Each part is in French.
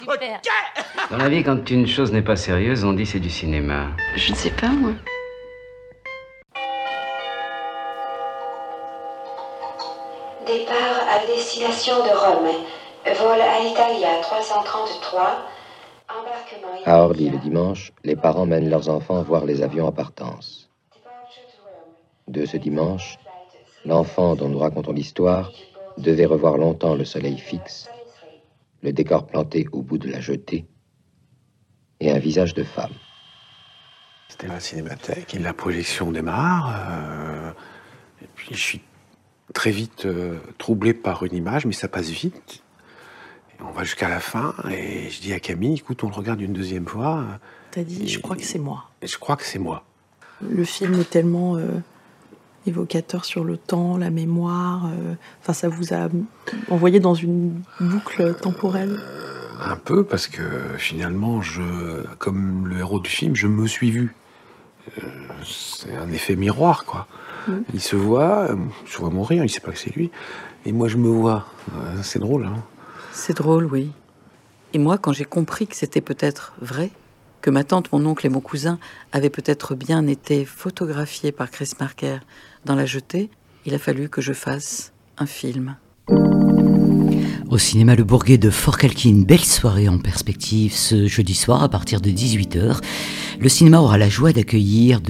Super. Dans la vie, quand une chose n'est pas sérieuse, on dit c'est du cinéma. Je ne sais pas, moi. Départ à destination de Rome. Vol Alitalia 333. Embarquement À Orly, le dimanche, les parents mènent leurs enfants voir les avions en partance. De ce dimanche, l'enfant dont nous racontons l'histoire devait revoir longtemps le soleil fixe, le décor planté au bout de la jetée et un visage de femme. C'était la cinémathèque et la projection démarre. Et puis je suis très vite troublé par une image, mais ça passe vite. Et on va jusqu'à la fin et je dis à Camille, écoute, on le regarde une deuxième fois. T'as dit, je crois que c'est moi. Je crois que c'est moi. Le film est tellement évocateur sur le temps, la mémoire. Enfin, ça vous a envoyé dans une boucle temporelle. Un peu, parce que finalement, comme le héros du film, je me suis vu. C'est un effet miroir, quoi. Il se voit, je vois mourir, il sait pas que c'est lui. Et moi, je me vois. C'est drôle, hein. C'est drôle, oui. Et moi, quand j'ai compris que c'était peut-être vrai, que ma tante, mon oncle et mon cousin avaient peut-être bien été photographiés par Chris Marker dans la jetée, il a fallu que je fasse un film. Au cinéma Le Bourget de Forcalquier, une belle soirée en perspective ce jeudi soir à partir de 18h. Le cinéma aura la joie d'accueillir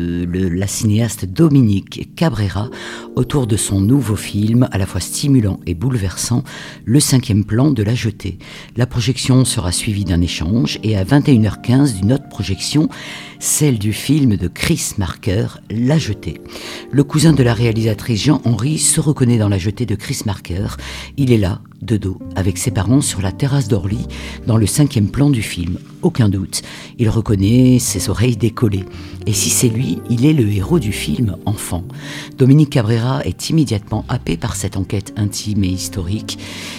la cinéaste Dominique Cabrera autour de son nouveau film, à la fois stimulant et bouleversant, Le 5e plan de la jetée. La projection sera suivie d'un échange et à 21h15 d'une autre projection, celle du film de Chris Marker, La jetée. Le cousin de la réalisatrice Jean-Henri se reconnaît dans La jetée de Chris Marker. Il est là, de dos, avec ses parents sur la terrasse d'Orly, dans le 5e plan du film. Aucun doute, il reconnaît ses oreilles décollées. Et si c'est lui, il est le héros du film enfant. Dominique Cabrera est immédiatement happé par cette enquête intime et historique.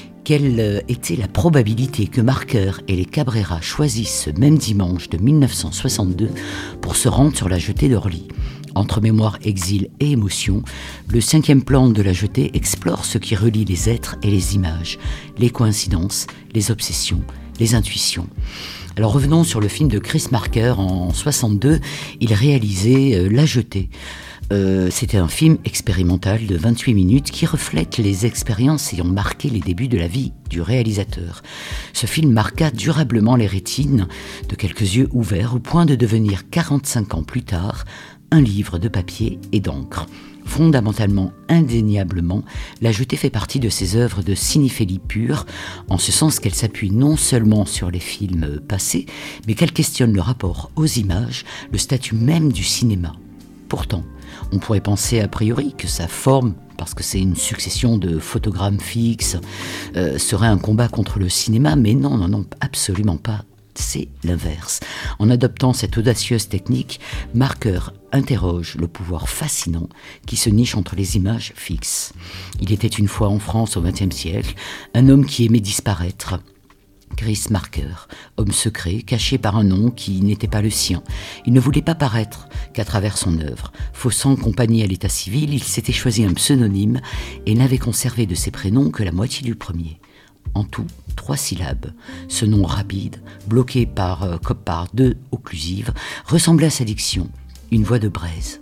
Quelle était la probabilité que Marker et les Cabrera choisissent ce même dimanche de 1962 pour se rendre sur la jetée d'Orly ? Entre mémoire, exil et émotion, le 5e plan de la jetée explore ce qui relie les êtres et les images, les coïncidences, les obsessions, les intuitions. Alors revenons sur le film de Chris Marker en 62, il réalisait La jetée. C'était un film expérimental de 28 minutes qui reflète les expériences ayant marqué les débuts de la vie du réalisateur. Ce film marqua durablement les rétines de quelques yeux ouverts au point de devenir 45 ans plus tard un livre de papier et d'encre. Fondamentalement, indéniablement, La jetée fait partie de ses œuvres de cinéphilie pure, en ce sens qu'elle s'appuie non seulement sur les films passés, mais qu'elle questionne le rapport aux images, le statut même du cinéma. Pourtant, on pourrait penser a priori que sa forme, parce que c'est une succession de photogrammes fixes, serait un combat contre le cinéma, mais non, absolument pas. C'est l'inverse. En adoptant cette audacieuse technique, Marker interroge le pouvoir fascinant qui se niche entre les images fixes. Il était une fois en France au XXe siècle, un homme qui aimait disparaître. Chris Marker, homme secret, caché par un nom qui n'était pas le sien. Il ne voulait pas paraître qu'à travers son œuvre. Faussant compagnie à l'état civil, il s'était choisi un pseudonyme et n'avait conservé de ses prénoms que la moitié du premier. En tout, 3 syllabes. Ce nom rapide, bloqué par deux occlusives, ressemblait à sa diction, une voix de braise.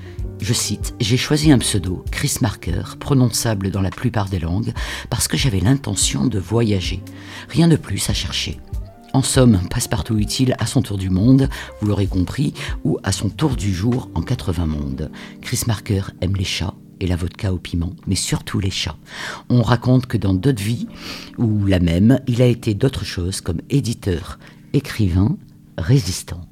Je cite, « J'ai choisi un pseudo, Chris Marker, prononçable dans la plupart des langues, parce que j'avais l'intention de voyager. Rien de plus à chercher. En somme, passe-partout utile à son tour du monde, vous l'aurez compris, ou à son tour du jour en 80 mondes. Chris Marker aime les chats et la vodka au piment, mais surtout les chats. On raconte que dans d'autres vies, ou la même, il a été d'autres choses comme éditeur, écrivain, résistant.